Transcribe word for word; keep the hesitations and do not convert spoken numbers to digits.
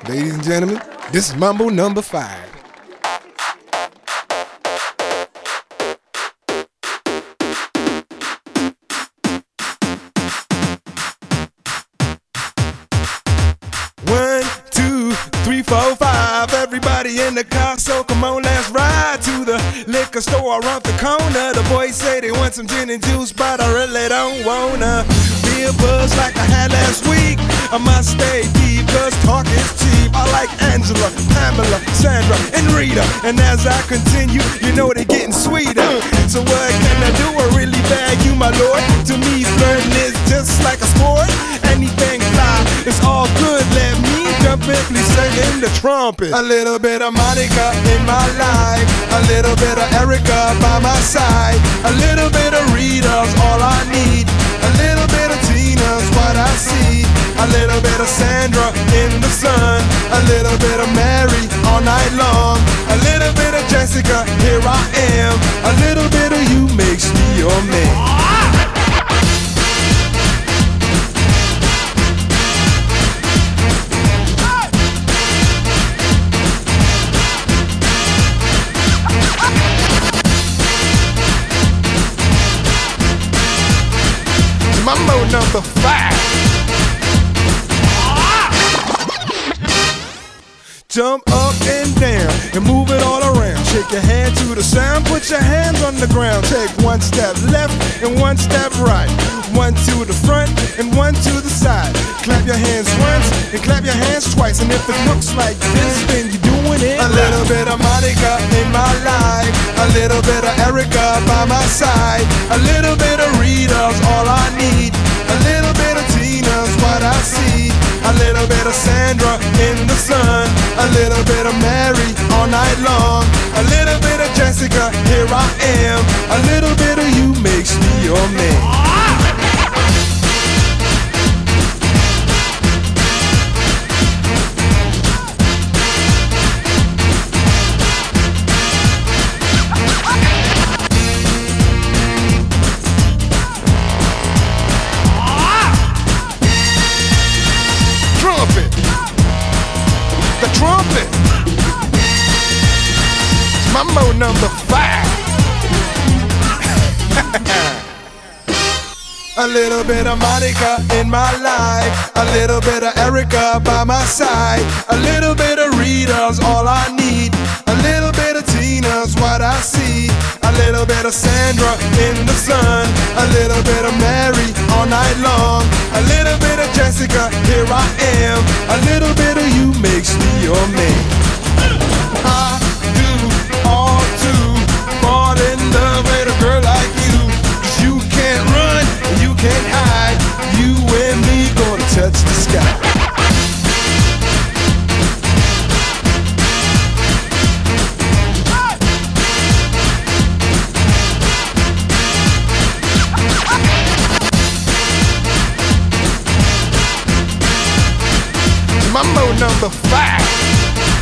Ladies and gentlemen, this is Mambo number five. One, two, three, four, five. Everybody in the car, so come on, let's ride to the liquor store around the corner. The boys say they want some gin and juice, but I really don't wanna be a buzz like I had last week. I must stay deep, cause talk is cheap. I like Angela, Pamela, Sandra, and Rita. And as I continue, you know they're getting sweeter. So what can I do? I really bag you, my lord. To me, flirting is just like a sport. Anything fly, it's all good. Let me jump in, please sing in the trumpet. A little bit of Monica in my life, a little bit of Erica by my side, a little bit of Rita's all I need, a little bit of Tina's what I see, a little bit of Sandra in the sun, a little bit of Mary all night long, a little bit of Jessica, here I am, a little bit of you makes me your man. Mambo number five. Jump up and down and move it all around. Shake your hand to the sound, put your hands on the ground. Take one step left and one step right. One to the front and one to the side. Clap your hands once and clap your hands twice. And if it looks like this, then you're doing it. A little bit of Monica in my life, a little bit of Erica by my side, a little bit of Rita's all I need, a little bit of Tina's what I see, a little bit of Sandra in the sun, a little bit of Mary all night long, a little bit of Jessica, here I am, a little bit of you makes me your man. The trumpet. It's Mambo number five. A little bit of Monica in my life, a little bit of Erica by my side, a little bit of Rita's all I need, a little bit of Tina's what I see, a little bit of Sandra in the sun, a little bit of Mary all night long, a little bit of Jessica, here I am, a little bit of you makes me your man. I do all to fall in love with a girl like you, 'cause you can't run, you can't hide, you and me gonna touch the sky. Mambo number five.